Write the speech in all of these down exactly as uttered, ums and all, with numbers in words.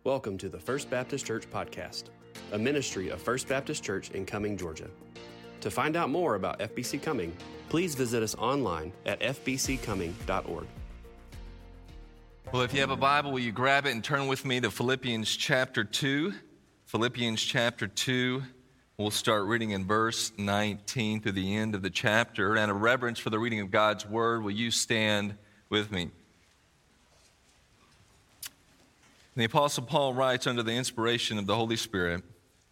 Welcome to the First Baptist Church Podcast, a ministry of First Baptist Church in Cumming, Georgia. To find out more about F B C Cumming, please visit us online at f b c cumming dot org. Well, if you have a Bible, will you grab it and turn with me to Philippians chapter two? Philippians chapter two. We'll start reading in verse nineteen through the end of the chapter. And a reverence for the reading of God's Word, will you stand with me? The Apostle Paul writes under the inspiration of the Holy Spirit,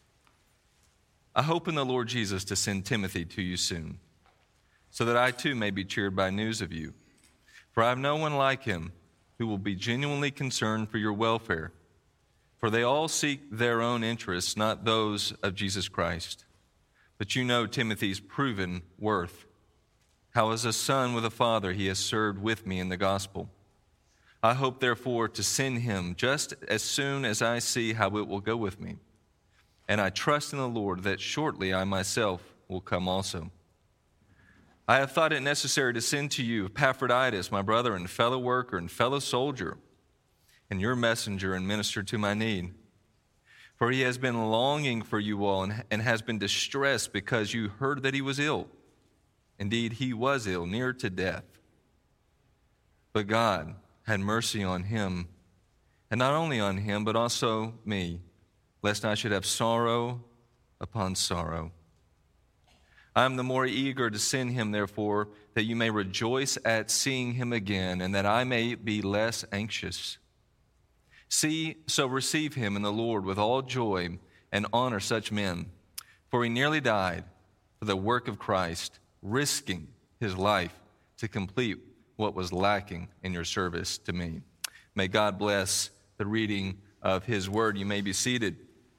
I hope in the Lord Jesus to send Timothy to you soon, so that I too may be cheered by news of you. For I have no one like him who will be genuinely concerned for your welfare. For they all seek their own interests, not those of Jesus Christ. But you know Timothy's proven worth, how as a son with a father he has served with me in the gospel. I hope, therefore, to send him just as soon as I see how it will go with me. And I trust in the Lord that shortly I myself will come also. I have thought it necessary to send to you Epaphroditus, my brother and fellow worker and fellow soldier, and your messenger and minister to my need. For he has been longing for you all and, and has been distressed because you heard that he was ill. Indeed, he was ill, near to death. But God had mercy on him, and not only on him, but also me, lest I should have sorrow upon sorrow. I am the more eager to send him, therefore, that you may rejoice at seeing him again, and that I may be less anxious. See, so receive him in the Lord with all joy, and honor such men, for he nearly died for the work of Christ, risking his life to complete what was lacking in your service to me. May God bless the reading of his word. You may be seated.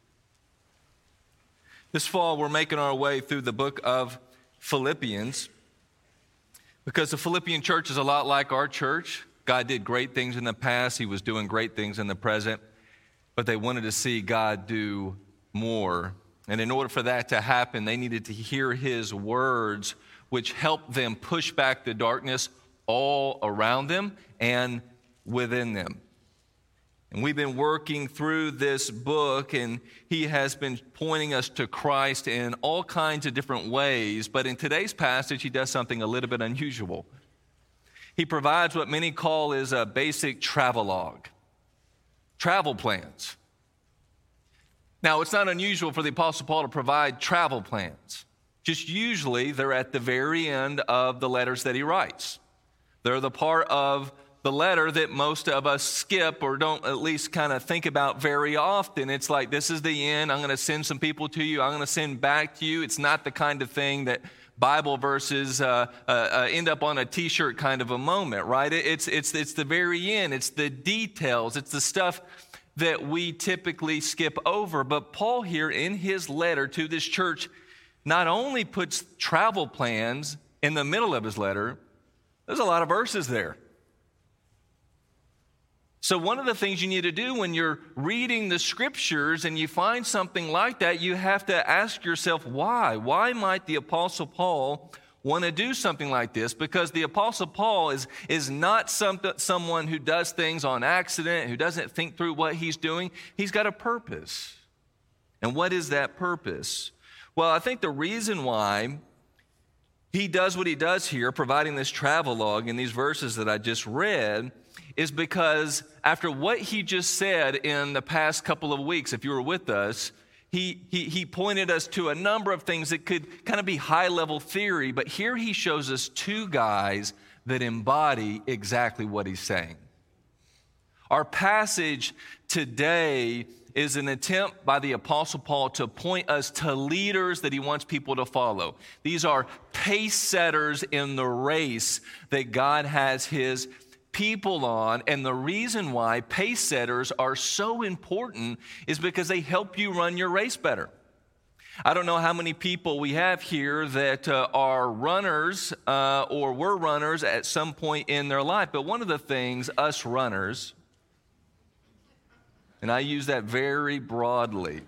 This fall, we're making our way through the book of Philippians because the Philippian church is a lot like our church. God did great things in the past. He was doing great things in the present, but they wanted to see God do more. And in order for that to happen, they needed to hear his words, which helped them push back the darkness all around them and within them. And we've been working through this book, and he has been pointing us to Christ in all kinds of different ways. But in today's passage, he does something a little bit unusual. He provides what many call is a basic travelogue, travel plans. Now, it's not unusual for the Apostle Paul to provide travel plans. Just usually, they're at the very end of the letters that he writes. They're the part of the letter that most of us skip or don't at least kind of think about very often. It's like, this is the end. I'm going to send some people to you. I'm going to send back to you. It's not the kind of thing that Bible verses uh, uh, uh, end up on a T-shirt kind of a moment, right? It's, it's, it's the very end. It's the details. It's the stuff that we typically skip over. But Paul here in his letter to this church not only puts travel plans in the middle of his letter, there's a lot of verses there. So one of the things you need to do when you're reading the scriptures and you find something like that, you have to ask yourself why. Why might the Apostle Paul want to do something like this? Because the Apostle Paul is, is not some, someone who does things on accident, who doesn't think through what he's doing. He's got a purpose. And what is that purpose? Well, I think the reason why he does what he does here, providing this travelogue in these verses that I just read, is because after what he just said in the past couple of weeks, if you were with us, he, he, he pointed us to a number of things that could kind of be high-level theory, but here he shows us two guys that embody exactly what he's saying. Our passage today is an attempt by the Apostle Paul to point us to leaders that he wants people to follow. These are pace setters in the race that God has his people on. And the reason why pace setters are so important is because they help you run your race better. I don't know how many people we have here that uh, are runners uh, or were runners at some point in their life. But one of the things us runners, and I use that very broadly,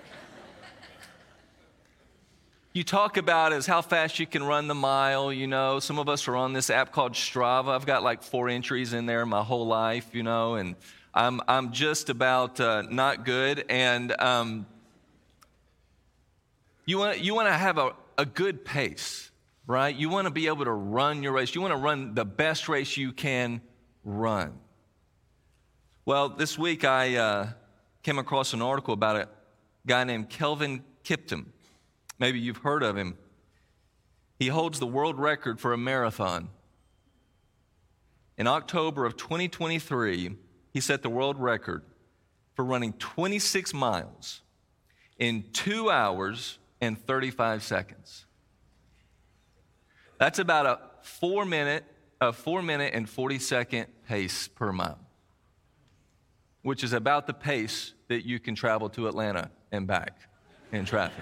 you talk about is how fast you can run the mile, you know. Some of us are on this app called Strava. I've got like four entries in there my whole life, you know, and I'm I'm just about uh, not good. And um, you want you want to have a, a good pace, right? You want to be able to run your race. You want to run the best race you can run. Well, this week I uh, came across an article about a guy named Kelvin Kiptum. Maybe you've heard of him. He holds the world record for a marathon. In October of twenty twenty-three, he set the world record for running twenty-six miles in two hours and thirty-five seconds. That's about a four minute, a four minute and forty second pace per mile, which is about the pace that you can travel to Atlanta and back in traffic.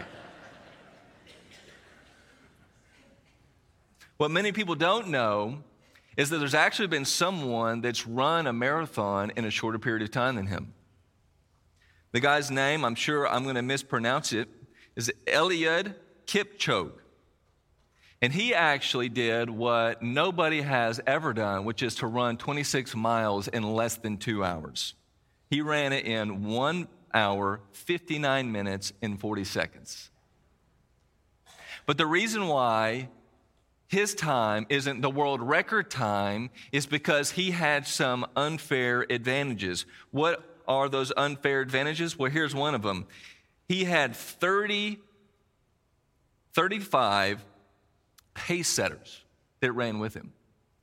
What many people don't know is that there's actually been someone that's run a marathon in a shorter period of time than him. The guy's name, I'm sure I'm going to mispronounce it, is Eliud Kipchoge. And he actually did what nobody has ever done, which is to run twenty-six miles in less than two hours. He ran it in one hour, fifty-nine minutes, and forty seconds. But the reason why his time isn't the world record time is because he had some unfair advantages. What are those unfair advantages? Well, here's one of them. He had thirty, thirty-five pace setters that ran with him.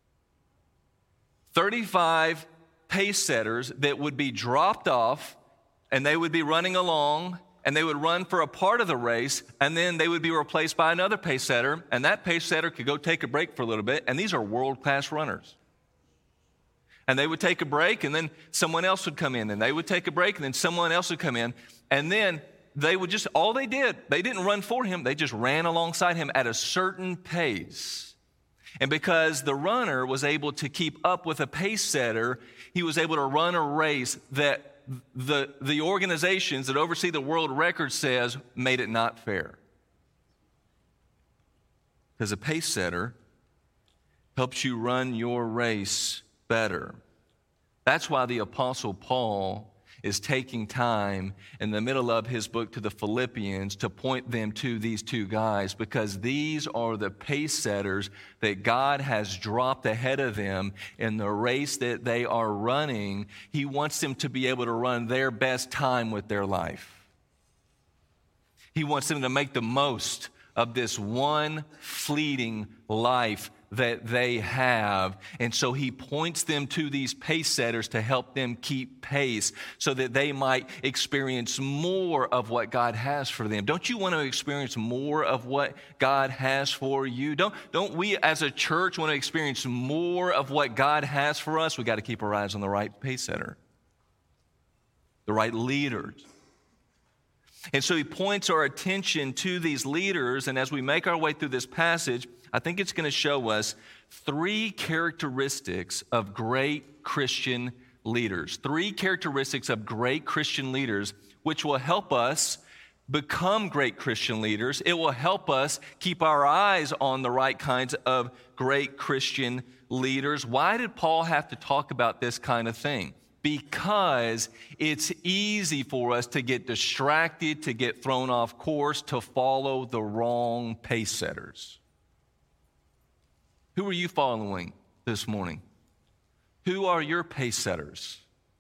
thirty-five pace setters that would be dropped off, and they would be running along, and they would run for a part of the race, and then they would be replaced by another pace setter, and that pace setter could go take a break for a little bit, and these are world-class runners. And they would take a break, and then someone else would come in, and they would take a break, and then someone else would come in, and then they would just, all they did, they didn't run for him, they just ran alongside him at a certain pace. And because the runner was able to keep up with a pace setter, he was able to run a race that the, the organizations that oversee the world record says made it not fair. Because a pace setter helps you run your race better. That's why the Apostle Paul is taking time in the middle of his book to the Philippians to point them to these two guys, because these are the pace setters that God has dropped ahead of them in the race that they are running. He wants them to be able to run their best time with their life. He wants them to make the most of this one fleeting life that they have. And so he points them to these pace setters to help them keep pace so that they might experience more of what God has for them. Don't you want to experience more of what God has for you? Don't, don't we as a church want to experience more of what God has for us? We got to keep our eyes on the right pace setter, the right leaders. And so he points our attention to these leaders, and as we make our way through this passage, I think it's going to show us three characteristics of great Christian leaders. Three characteristics of great Christian leaders, which will help us become great Christian leaders. It will help us keep our eyes on the right kinds of great Christian leaders. Why did Paul have to talk about this kind of thing? Because it's easy for us to get distracted, to get thrown off course, to follow the wrong pace setters. Who are you following this morning? Who are your pace setters?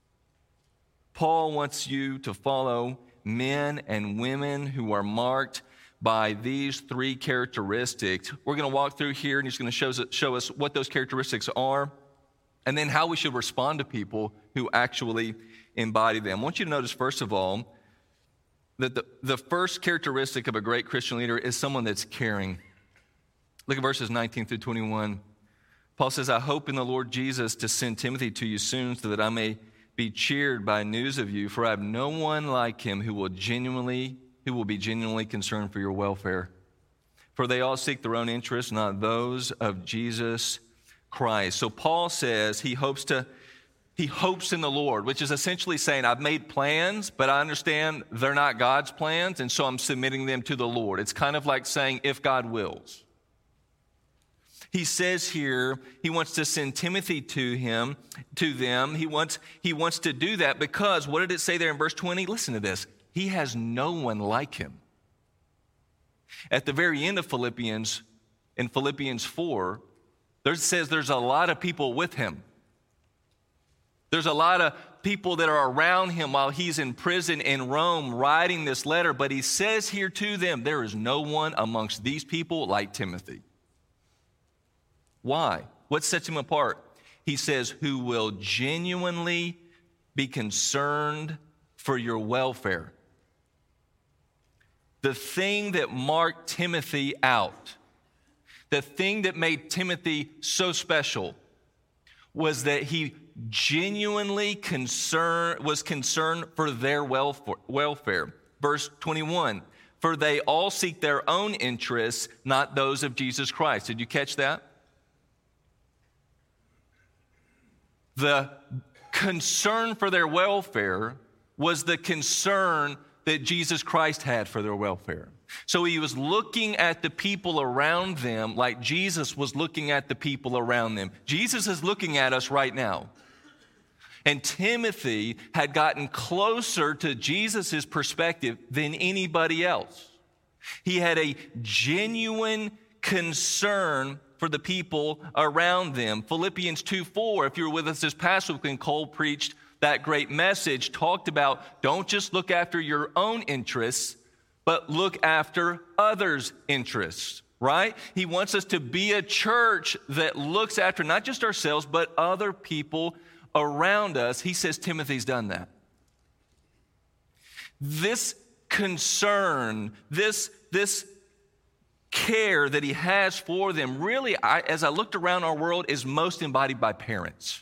Paul wants you to follow men and women who are marked by these three characteristics. We're going to walk through here, and he's going to show us, show us what those characteristics are, and then how we should respond to people who actually embody them. I want you to notice, first of all, that the, the first characteristic of a great Christian leader is someone that's caring. Look at verses nineteen through twenty-one. Paul says, I hope in the Lord Jesus to send Timothy to you soon so that I may be cheered by news of you, for I have no one like him who will genuinely, who will be genuinely concerned for your welfare. For they all seek their own interests, not those of Jesus Christ. So Paul says he hopes to He hopes in the Lord, which is essentially saying, I've made plans, but I understand they're not God's plans, and so I'm submitting them to the Lord. It's kind of like saying, if God wills. He says here he wants to send Timothy to him, to them. He wants, he wants to do that because, what did it say there in verse twenty? Listen to this. He has no one like him. At the very end of Philippians, in Philippians four, there says there's a lot of people with him. There's a lot of people that are around him while he's in prison in Rome writing this letter. But he says here to them, there is no one amongst these people like Timothy. Why? What sets him apart? He says, who will genuinely be concerned for your welfare. The thing that marked Timothy out, the thing that made Timothy so special, was that he genuinely concern, was concerned for their welfare. Verse twenty-one, for they all seek their own interests, not those of Jesus Christ. Did you catch that? The concern for their welfare was the concern that Jesus Christ had for their welfare. So he was looking at the people around them like Jesus was looking at the people around them. Jesus is looking at us right now. And Timothy had gotten closer to Jesus' perspective than anybody else. He had a genuine concern for the people around them. Philippians two four, if you were with us this past week when Cole preached that great message, talked about don't just look after your own interests, but look after others' interests, right? He wants us to be a church that looks after not just ourselves, but other people around us. He says Timothy's done that. This concern, this, this care that he has for them, really, I, as I looked around our world, is most embodied by parents.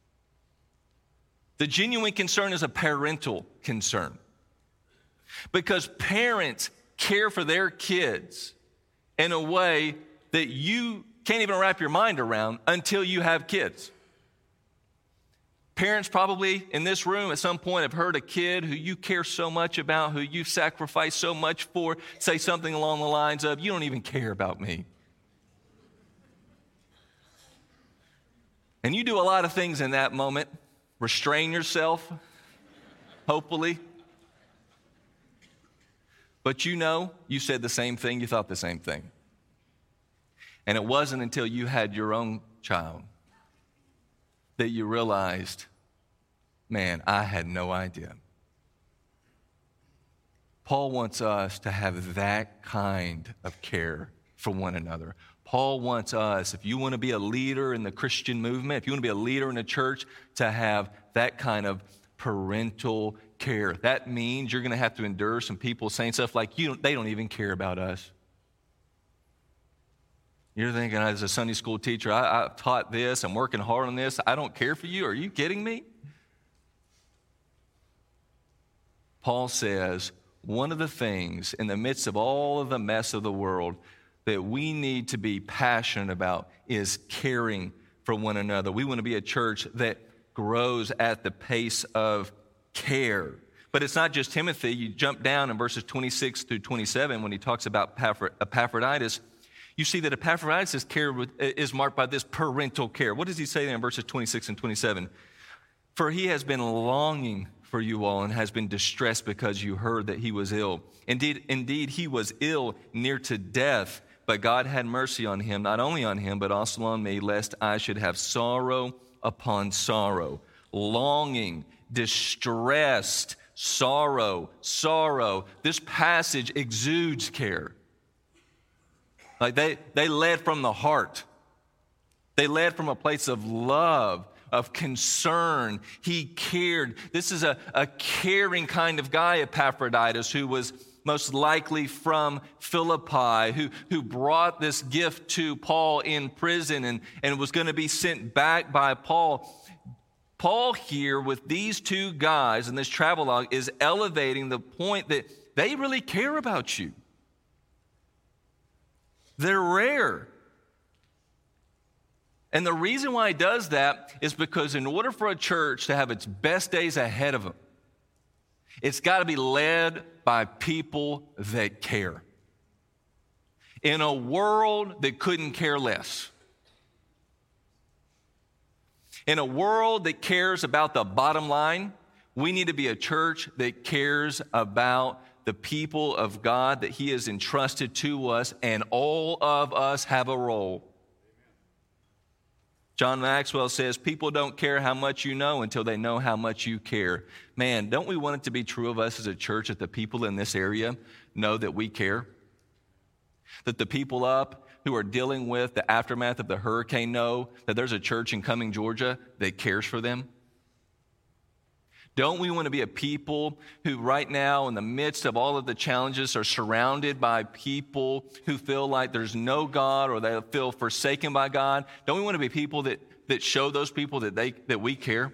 The genuine concern is a parental concern. Because parents care for their kids in a way that you can't even wrap your mind around until you have kids. Parents probably in this room at some point have heard a kid who you care so much about, who you sacrifice so much for, say something along the lines of, you don't even care about me. And you do a lot of things in that moment. Restrain yourself, hopefully. But you know, you said the same thing, you thought the same thing. And it wasn't until you had your own child that you realized, man, I had no idea. Paul wants us to have that kind of care for one another. Paul wants us, if you want to be a leader in the Christian movement, if you want to be a leader in the church, to have that kind of parental care. That means you're going to have to endure some people saying stuff like, "You don't, they don't even care about us." You're thinking, as a Sunday school teacher, I, I've taught this, I'm working hard on this, I don't care for you. Are you kidding me? Paul says, one of the things in the midst of all of the mess of the world that we need to be passionate about is caring for one another. We want to be a church that grows at the pace of care. But it's not just Timothy. You jump down in verses twenty-six through twenty-seven when he talks about Epaphroditus. You see that Epaphroditus' care is marked by this parental care. What does he say there in verses twenty-six and twenty-seven? For he has been longing for you all and has been distressed because you heard that he was ill. Indeed, indeed, he was ill near to death, but God had mercy on him, not only on him, but also on me, lest I should have sorrow upon sorrow. Longing, distressed, sorrow, sorrow. This passage exudes care. Like they, they led from the heart. They led from a place of love, of concern. He cared. This is a, a caring kind of guy, Epaphroditus, who was most likely from Philippi, who, who brought this gift to Paul in prison and, and was going to be sent back by Paul. Paul here with these two guys in this travelogue is elevating the point that they really care about you. They're rare. And the reason why he does that is because in order for a church to have its best days ahead of them, it's got to be led by people that care. In a world that couldn't care less, In a world that cares about the bottom line, we need to be a church that cares about the people of God that he has entrusted to us, and all of us have a role. John Maxwell says, people don't care how much you know until they know how much you care. Man, don't we want it to be true of us as a church that the people in this area know that we care? That the people up who are dealing with the aftermath of the hurricane know that there's a church in Cumming, Georgia that cares for them? Don't we want to be a people who right now, in the midst of all of the challenges, are surrounded by people who feel like there's no God or they feel forsaken by God? Don't we want to be people that, that show those people that, they, that we care?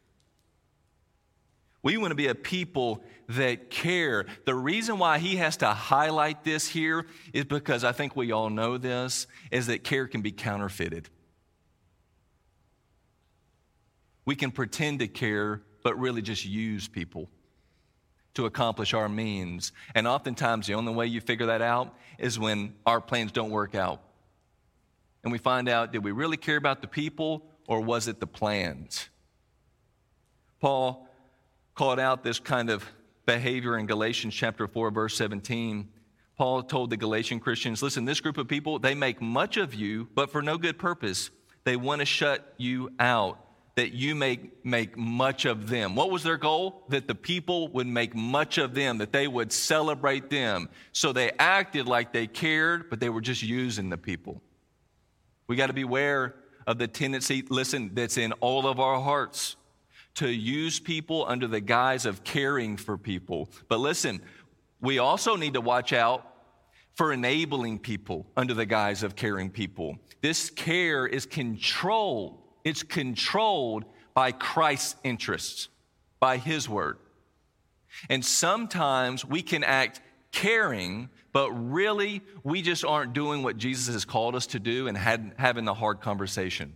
We want to be a people that care. The reason why he has to highlight this here is because I think we all know this, is that care can be counterfeited. We can pretend to care, but really just use people to accomplish our means. And oftentimes the only way you figure that out is when our plans don't work out. And we find out, did we really care about the people, or was it the plans? Paul called out this kind of behavior in Galatians chapter four, verse seventeen. Paul told the Galatian Christians, listen, this group of people, they make much of you, but for no good purpose. They want to shut you out, that you make, make much of them. What was their goal? That the people would make much of them, that they would celebrate them. So they acted like they cared, but they were just using the people. We got to beware of the tendency, listen, that's in all of our hearts, to use people under the guise of caring for people. But listen, we also need to watch out for enabling people under the guise of caring people. This care is controlled. It's controlled by Christ's interests, by his word. And sometimes we can act caring, but really we just aren't doing what Jesus has called us to do and had, having the hard conversation.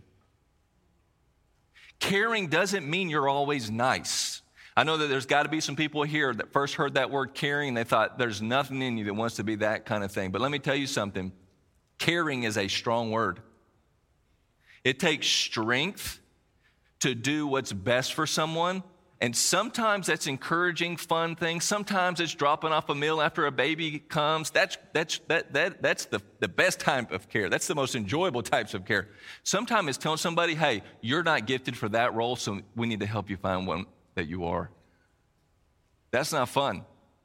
Caring doesn't mean you're always nice. I know that there's got to be some people here that first heard that word caring and they thought there's nothing in you that wants to be that kind of thing. But let me tell you something. Caring is a strong word. It takes strength to do what's best for someone. And sometimes that's encouraging fun things. Sometimes it's dropping off a meal after a baby comes. That's, that's, that, that, that's the, the best type of care. That's the most enjoyable types of care. Sometimes it's telling somebody, hey, you're not gifted for that role, so we need to help you find one that you are. That's not fun.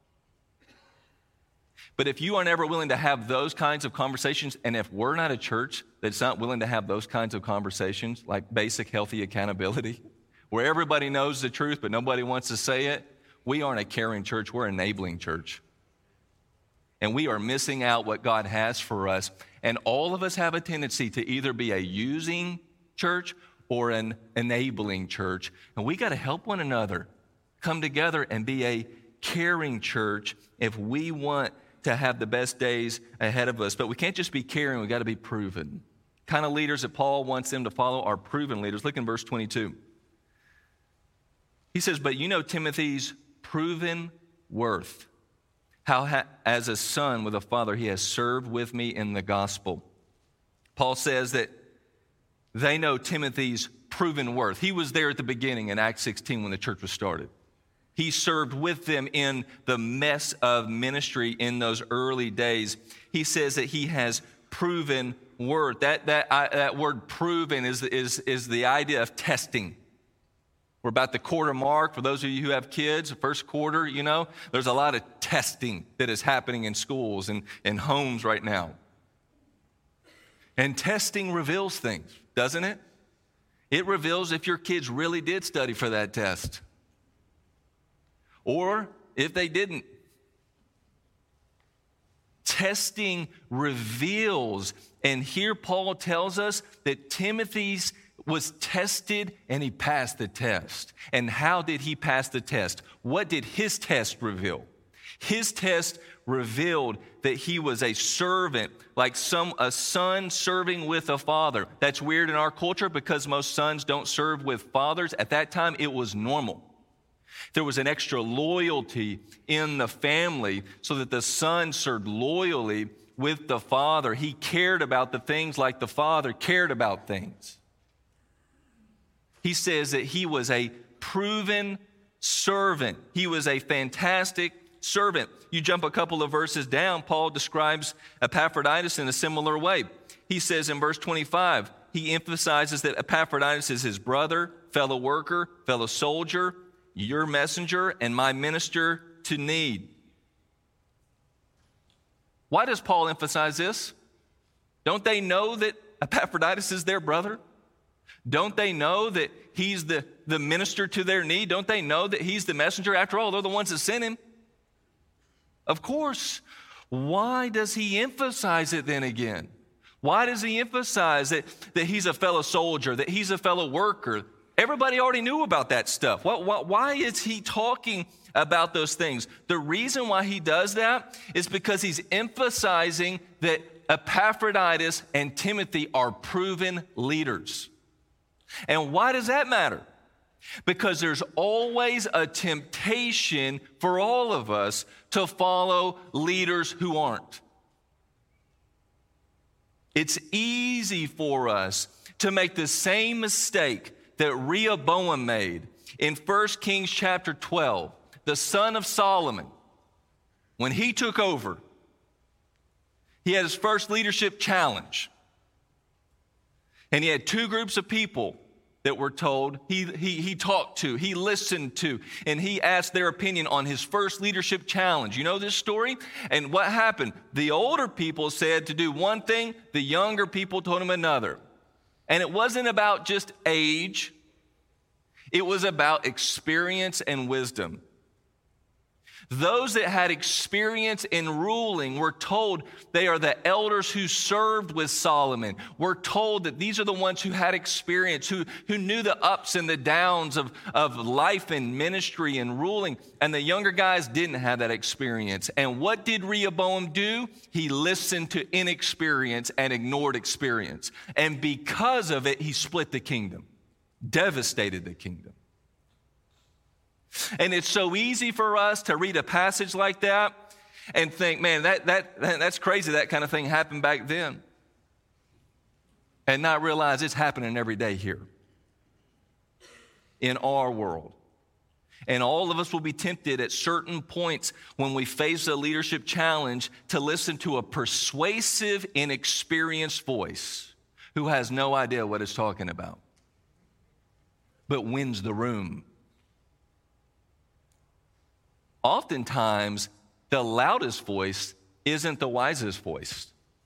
But if you are never willing to have those kinds of conversations, and if we're not a church that's not willing to have those kinds of conversations, like basic healthy accountability, where everybody knows the truth but nobody wants to say it, we aren't a caring church, we're an enabling church. And we are missing out what God has for us. And all of us have a tendency to either be a using church or an enabling church. And we got to help one another come together and be a caring church if we want to have the best days ahead of us. But we can't just be caring, we got to be proven. Kind of leaders that Paul wants them to follow are proven leaders. Look in verse twenty-two. He says, but you know Timothy's proven worth, how ha- as a son with a father he has served with me in the gospel. Paul says that they know Timothy's proven worth. He was there at the beginning in Acts sixteen when the church was started. He served with them in the mess of ministry in those early days. He says that he has proven worth. That, that, uh, that word proven is, is, is the idea of testing. We're about the quarter mark. For those of you who have kids, the first quarter, you know, there's a lot of testing that is happening in schools and in homes right now. And testing reveals things, doesn't it? It reveals if your kids really did study for that test. Or if they didn't. Testing reveals, and here Paul tells us that Timothy's was tested and he passed the test. And how did he pass the test? What did his test reveal? His test revealed that he was a servant, like some a son serving with a father. That's weird in our culture because most sons don't serve with fathers. At that time, it was normal. There was an extra loyalty in the family so that the son served loyally with the father. He cared about the things like the father cared about things. He says that he was a proven servant. He was a fantastic servant. You jump a couple of verses down, Paul describes Epaphroditus in a similar way. He says in verse twenty-five, he emphasizes that Epaphroditus is his brother, fellow worker, fellow soldier, your messenger, and my minister to need. Why does Paul emphasize this? Don't they know that Epaphroditus is their brother? Don't they know that he's the, the minister to their need? Don't they know that he's the messenger? After all, they're the ones that sent him. Of course. Why does he emphasize it then again? Why does he emphasize that, that he's a fellow soldier, that he's a fellow worker? Everybody already knew about that stuff. What, what, why is he talking about those things? The reason why he does that is because he's emphasizing that Epaphroditus and Timothy are proven leaders. And why does that matter? Because there's always a temptation for all of us to follow leaders who aren't. It's easy for us to make the same mistake that Rehoboam made in First Kings chapter twelve, the son of Solomon. When he took over, he had his first leadership challenge. And he had two groups of people that were told he, he, he talked to, he listened to, and he asked their opinion on his first leadership challenge. You know this story? And what happened? The older people said to do one thing, the younger people told him another. And it wasn't about just age, it was about experience and wisdom. Those that had experience in ruling were told they are the elders who served with Solomon. We're told that these are the ones who had experience, who, who knew the ups and the downs of, of life and ministry and ruling. And the younger guys didn't have that experience. And what did Rehoboam do? He listened to inexperience and ignored experience. And because of it, he split the kingdom, devastated the kingdom. And it's so easy for us to read a passage like that and think, man, that, that, that's crazy that kind of thing happened back then. And not realize it's happening every day here in our world. And all of us will be tempted at certain points when we face a leadership challenge to listen to a persuasive, inexperienced voice who has no idea what it's talking about, but wins the room. Oftentimes, the loudest voice isn't the wisest voice.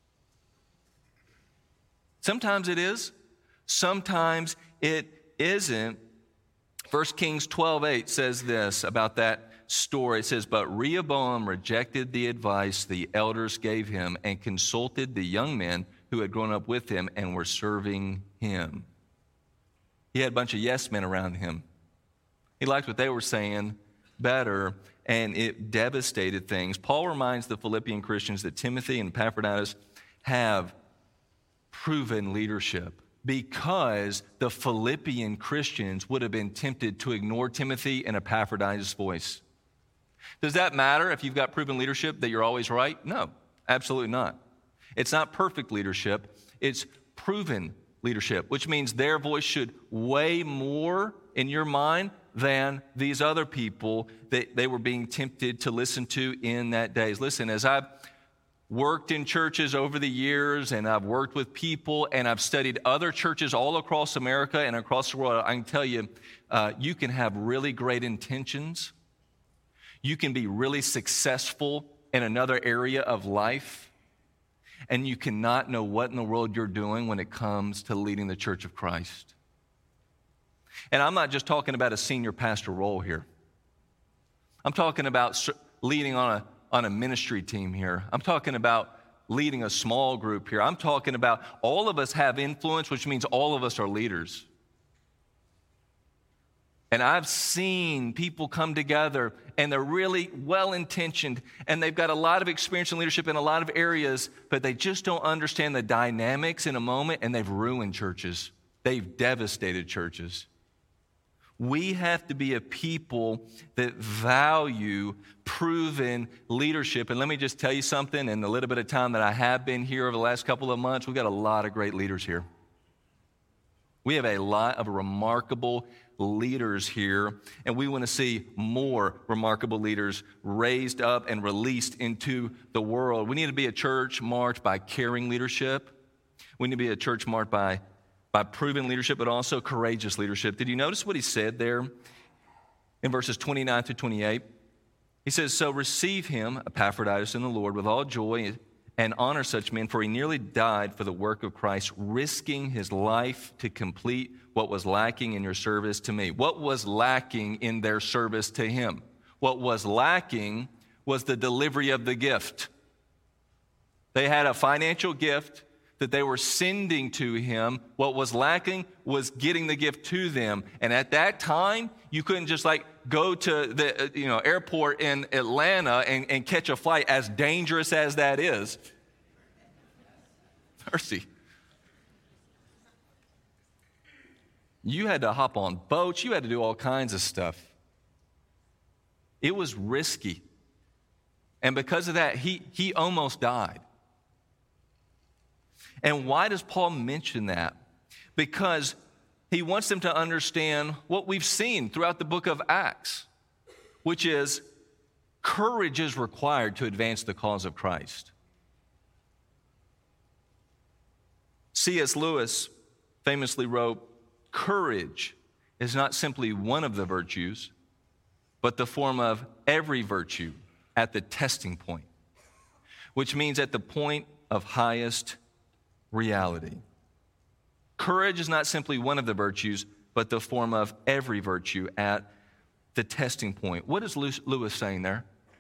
Sometimes it is. Sometimes it isn't. First Kings twelve eight says this about that story. It says, but Rehoboam rejected the advice the elders gave him and consulted the young men who had grown up with him and were serving him. He had a bunch of yes men around him. He liked what they were saying better, and it devastated things. Paul reminds the Philippian Christians that Timothy and Epaphroditus have proven leadership because the Philippian Christians would have been tempted to ignore Timothy and Epaphroditus' voice. Does that matter if you've got proven leadership that you're always right? No, absolutely not. It's not perfect leadership. It's proven leadership, which means their voice should weigh more in your mind than these other people that they were being tempted to listen to in that days. Listen, as I've worked in churches over the years and I've worked with people and I've studied other churches all across America and across the world, I can tell you, uh, you can have really great intentions. You can be really successful in another area of life, and you cannot know what in the world you're doing when it comes to leading the Church of Christ. And I'm not just talking about a senior pastor role here. I'm talking about leading on a, on a ministry team here. I'm talking about leading a small group here. I'm talking about all of us have influence, which means all of us are leaders. And I've seen people come together and they're really well-intentioned and they've got a lot of experience in leadership in a lot of areas, but they just don't understand the dynamics in a moment, and they've ruined churches. They've devastated churches. We have to be a people that value proven leadership. And let me just tell you something, in the little bit of time that I have been here over the last couple of months, we've got a lot of great leaders here. We have a lot of remarkable leaders here, and we want to see more remarkable leaders raised up and released into the world. We need to be a church marked by caring leadership. We need to be a church marked by, by proven leadership, but also courageous leadership. Did you notice what he said there in verses twenty-nine through twenty-eight? He says, "So receive him, Epaphroditus, in the Lord, with all joy, and honor such men, for he nearly died for the work of Christ, risking his life to complete what was lacking in your service to me." What was lacking in their service to him? What was lacking was the delivery of the gift. They had a financial gift that they were sending to him. What was lacking was getting the gift to them. And at that time, you couldn't just like go to the you know airport in Atlanta and, and catch a flight, as dangerous as that is. Mercy. You had to hop on boats. You had to do all kinds of stuff. It was risky. And because of that, he, he almost died. And why does Paul mention that? Because he wants them to understand what we've seen throughout the book of Acts, which is courage is required to advance the cause of Christ. C S Lewis famously wrote, "Courage is not simply one of the virtues, but the form of every virtue at the testing point," which means at the point of highest reality. Courage is not simply one of the virtues, but the form of every virtue at the testing point. What is Lewis saying there?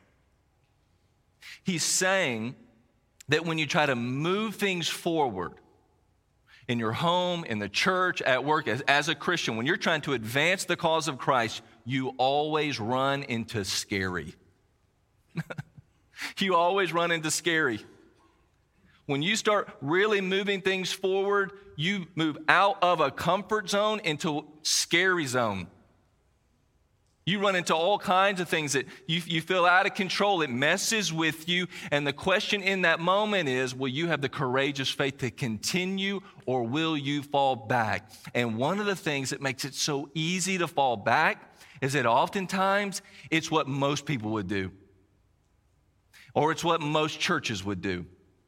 He's saying that when you try to move things forward in your home, in the church, at work, as, as a Christian, when you're trying to advance the cause of Christ, you always run into scary. You always run into scary. When you start really moving things forward, you move out of a comfort zone into scary zone. You run into all kinds of things that you, you feel out of control. It messes with you. And the question in that moment is, will you have the courageous faith to continue, or will you fall back? And one of the things that makes it so easy to fall back is that oftentimes it's what most people would do, or it's what most churches would do.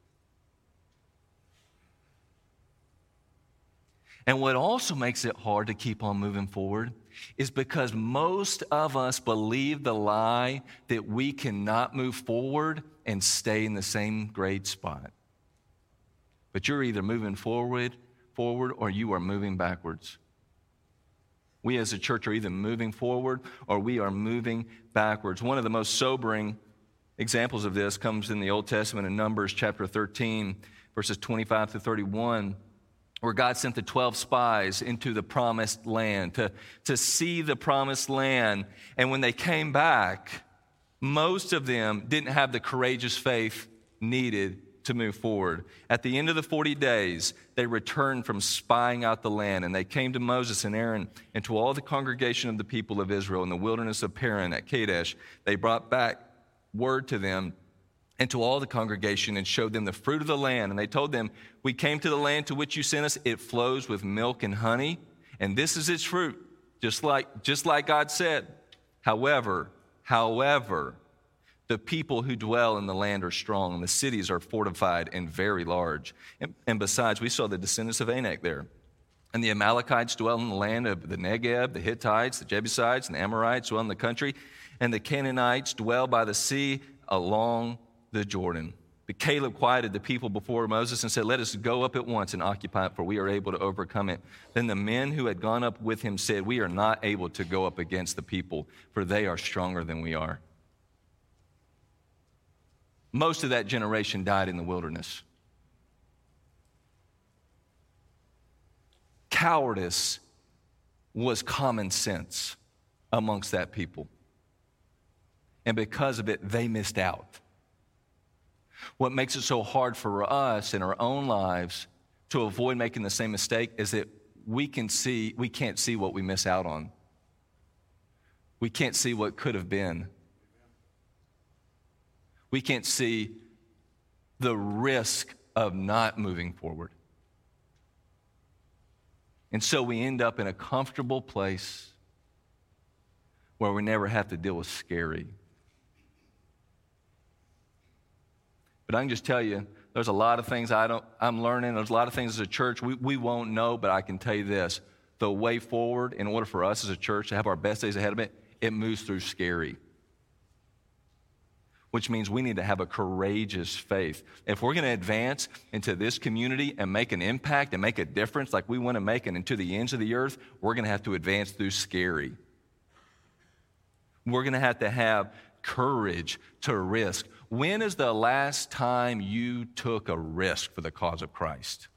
And what also makes it hard to keep on moving forward is because most of us believe the lie that we cannot move forward and stay in the same grade spot. But you're either moving forward, forward, or you are moving backwards. We as a church are either moving forward or we are moving backwards. One of the most sobering examples of this comes in the Old Testament in Numbers chapter thirteen, verses twenty-five to thirty-one. Where God sent the twelve spies into the promised land to, to see the promised land. And when they came back, most of them didn't have the courageous faith needed to move forward. At the end of the forty days, they returned from spying out the land, and they came to Moses and Aaron and to all the congregation of the people of Israel in the wilderness of Paran at Kadesh. They brought back word to them and to all the congregation, and showed them the fruit of the land. And they told them, "We came to the land to which you sent us. It flows with milk and honey, and this is its fruit," just like, just like God said. However, however, the people who dwell in the land are strong, and the cities are fortified and very large. And, and besides, we saw the descendants of Anak there. And the Amalekites dwell in the land of the Negeb, the Hittites, the Jebusites, and the Amorites dwell in the country, and the Canaanites dwell by the sea along the Jordan. But Caleb quieted the people before Moses and said, "Let us go up at once and occupy it, for we are able to overcome it." Then the men who had gone up with him said, "We are not able to go up against the people, for they are stronger than we are." Most of that generation died in the wilderness. Cowardice was common sense amongst that people. And because of it, they missed out. What makes it so hard for us in our own lives to avoid making the same mistake is that we can see, we can't see what we miss out on. We can't see what could have been. We can't see the risk of not moving forward. And so we end up in a comfortable place where we never have to deal with scary. But I can just tell you, there's a lot of things I don't, I'm learning. There's a lot of things as a church we, we won't know, but I can tell you this. The way forward, in order for us as a church to have our best days ahead of it, it moves through scary. Which means we need to have a courageous faith. If we're going to advance into this community and make an impact and make a difference like we want to make it into the ends of the earth, we're going to have to advance through scary. We're going to have to have courage to risk. When is the last time you took a risk for the cause of Christ?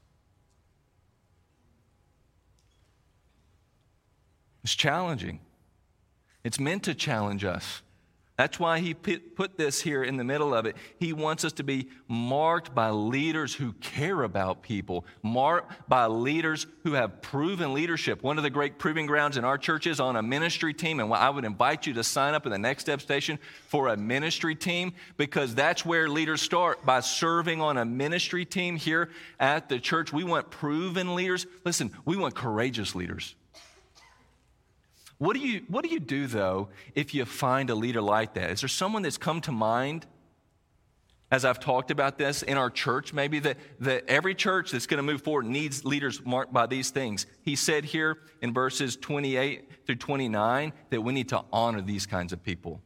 It's challenging. It's meant to challenge us. That's why he put this here in the middle of it. He wants us to be marked by leaders who care about people, marked by leaders who have proven leadership. One of the great proving grounds in our church is on a ministry team, and I would invite you to sign up in the Next Step Station for a ministry team, because that's where leaders start, by serving on a ministry team here at the church. We want proven leaders. Listen, we want courageous leaders. What do you what do you do, though, if you find a leader like that? Is there someone that's come to mind as I've talked about this in our church, maybe, that, that every church that's going to move forward needs leaders marked by these things? He said here in verses twenty-eight through twenty-nine that we need to honor these kinds of people.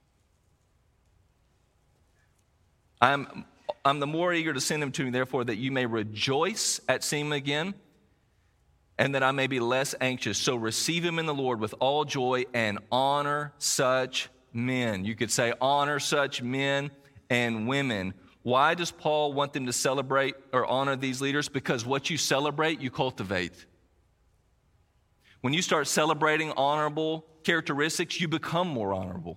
I'm, I'm the more eager to send them to you, therefore, that you may rejoice at seeing them again, and that I may be less anxious. So receive him in the Lord with all joy and honor such men. You could say honor such men and women. Why does Paul want them to celebrate or honor these leaders? Because what you celebrate, you cultivate. When you start celebrating honorable characteristics, you become more honorable.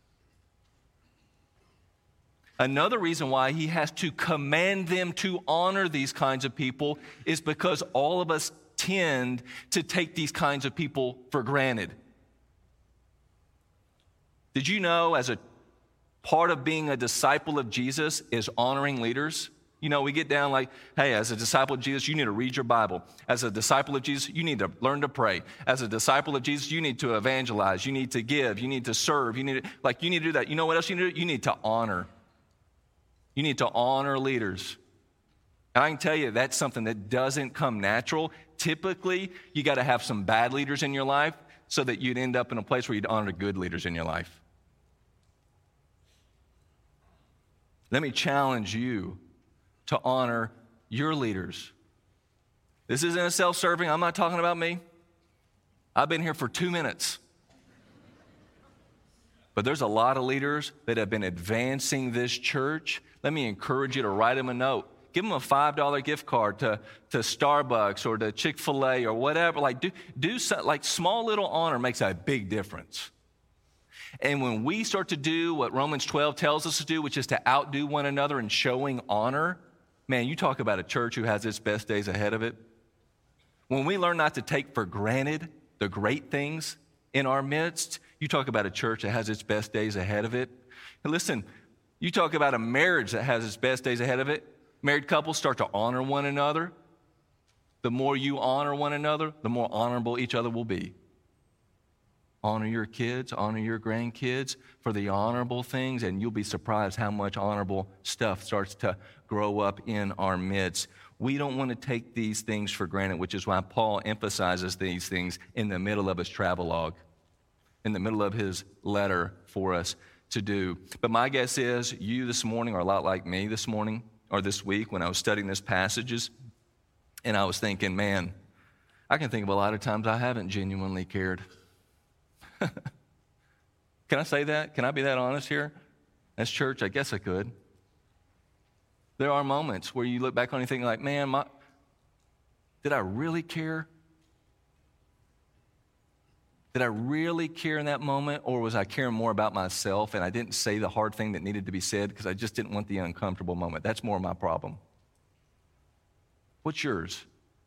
Another reason why he has to command them to honor these kinds of people is because all of us tend to take these kinds of people for granted. Did you know, as a part of being a disciple of Jesus is honoring leaders? You know, we get down like, hey, as a disciple of Jesus, you need to read your Bible. As a disciple of Jesus, you need to learn to pray. As a disciple of Jesus, you need to evangelize. You need to give. You need to serve. You need to, like, you need to do that. You know what else you need to do? You need to honor. You need to honor leaders. And I can tell you that's something that doesn't come natural. Typically, you got to have some bad leaders in your life so that you'd end up in a place where you'd honor good leaders in your life. Let me challenge you to honor your leaders. This isn't a self-serving. I'm not talking about me. I've been here for two minutes. But there's a lot of leaders that have been advancing this church. Let me encourage you to write them a note. Give them a five dollar gift card to, to Starbucks or to Chick-fil-A or whatever. Like, do, do some, like small little honor makes a big difference. And when we start to do what Romans twelve tells us to do, which is to outdo one another in showing honor, man, you talk about a church who has its best days ahead of it. When we learn not to take for granted the great things in our midst, you talk about a church that has its best days ahead of it. And listen, you talk about a marriage that has its best days ahead of it. Married couples start to honor one another. The more you honor one another, the more honorable each other will be. Honor your kids, honor your grandkids for the honorable things, and you'll be surprised how much honorable stuff starts to grow up in our midst. We don't want to take these things for granted, which is why Paul emphasizes these things in the middle of his travelogue, in the middle of his letter for us to do. But my guess is you this morning are a lot like me this morning or this week when I was studying these passages, and I was thinking, man, I can think of a lot of times I haven't genuinely cared. Can I say that? Can I be that honest here? As church, I guess I could. There are moments where you look back on anything like, man, my, did I really care? Did I really care in that moment, or was I caring more about myself and I didn't say the hard thing that needed to be said because I just didn't want the uncomfortable moment? That's more my problem. What's yours?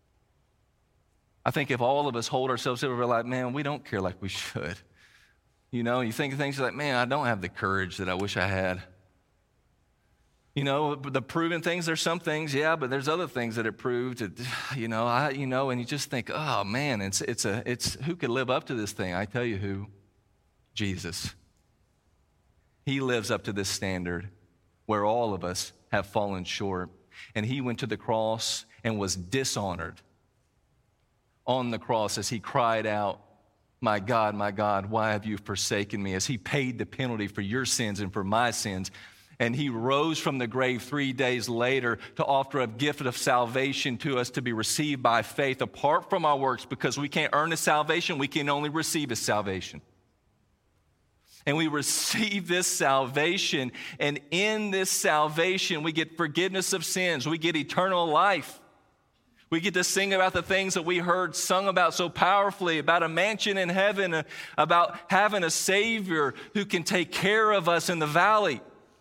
I think if all of us hold ourselves up, we're like, man, we don't care like we should. You know, you think of things like, man, I don't have the courage that I wish I had. You know, the proven things, there's some things, yeah, but there's other things that it proved, that, you know, I, you know, and you just think, oh man, it's, it's a, it's, who could live up to this thing? I tell you who, Jesus. He lives up to this standard where all of us have fallen short. And he went to the cross and was dishonored on the cross as he cried out, my God, my God, why have you forsaken me? As he paid the penalty for your sins and for my sins. And he rose from the grave three days later to offer a gift of salvation to us to be received by faith apart from our works, because we can't earn his salvation, we can only receive his salvation. And we receive this salvation, and in this salvation we get forgiveness of sins, we get eternal life. We get to sing about the things that we heard sung about so powerfully, about a mansion in heaven, about having a Savior who can take care of us in the valley.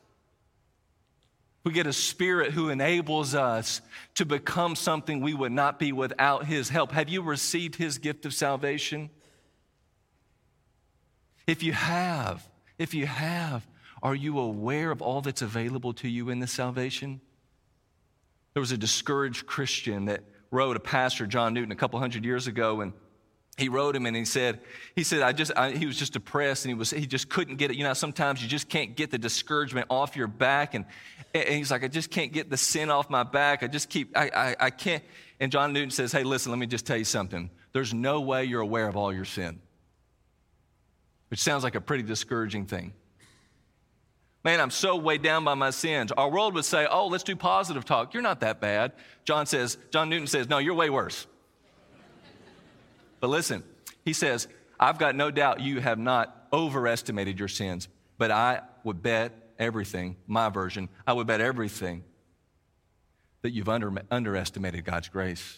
We get a Spirit who enables us to become something we would not be without his help. Have you received his gift of salvation? If you have, if you have, are you aware of all that's available to you in this salvation? There was a discouraged Christian that wrote a pastor, John Newton, a couple hundred years ago, and he wrote him and he said, he said, I just, I, he was just depressed and he was, he just couldn't get it. You know, sometimes you just can't get the discouragement off your back. And, and he's like, I just can't get the sin off my back. I just keep, I, I, I can't. And John Newton says, hey, listen, let me just tell you something. There's no way you're aware of all your sin. Which sounds like a pretty discouraging thing. Man, I'm so weighed down by my sins. Our world would say, oh, let's do positive talk. You're not that bad. John says, John Newton says, no, you're way worse. But listen, he says, I've got no doubt you have not overestimated your sins, but I would bet everything, my version, I would bet everything that you've under, underestimated God's grace.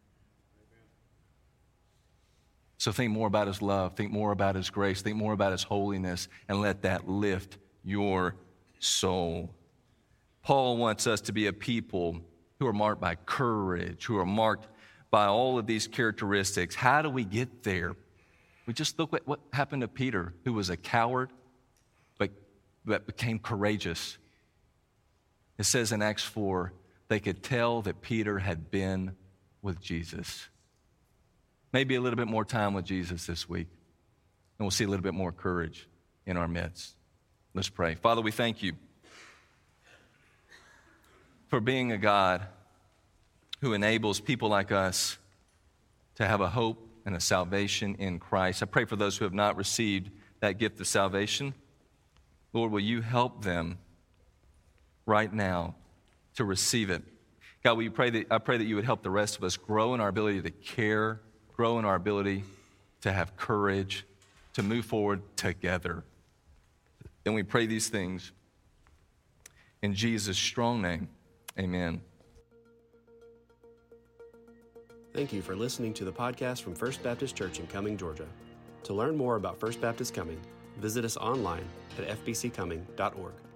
So think more about his love, think more about his grace, think more about his holiness, and let that lift your soul. Paul wants us to be a people who are marked by courage, who are marked by all of these characteristics. How do we get there? We just look at what happened to Peter, who was a coward, but, but became courageous. It says in Acts four, they could tell that Peter had been with Jesus. Maybe a little bit more time with Jesus this week, and we'll see a little bit more courage in our midst. Let's pray. Father, we thank you for being a God who enables people like us to have a hope and a salvation in Christ. I pray for those who have not received that gift of salvation. Lord, will you help them right now to receive it? God, will you pray that, I pray that you would help the rest of us grow in our ability to care, grow in our ability to have courage, to move forward together. And we pray these things in Jesus' strong name. Amen. Thank you for listening to the podcast from First Baptist Church in Cumming, Georgia. To learn more about First Baptist Cumming, visit us online at f b c cumming dot org.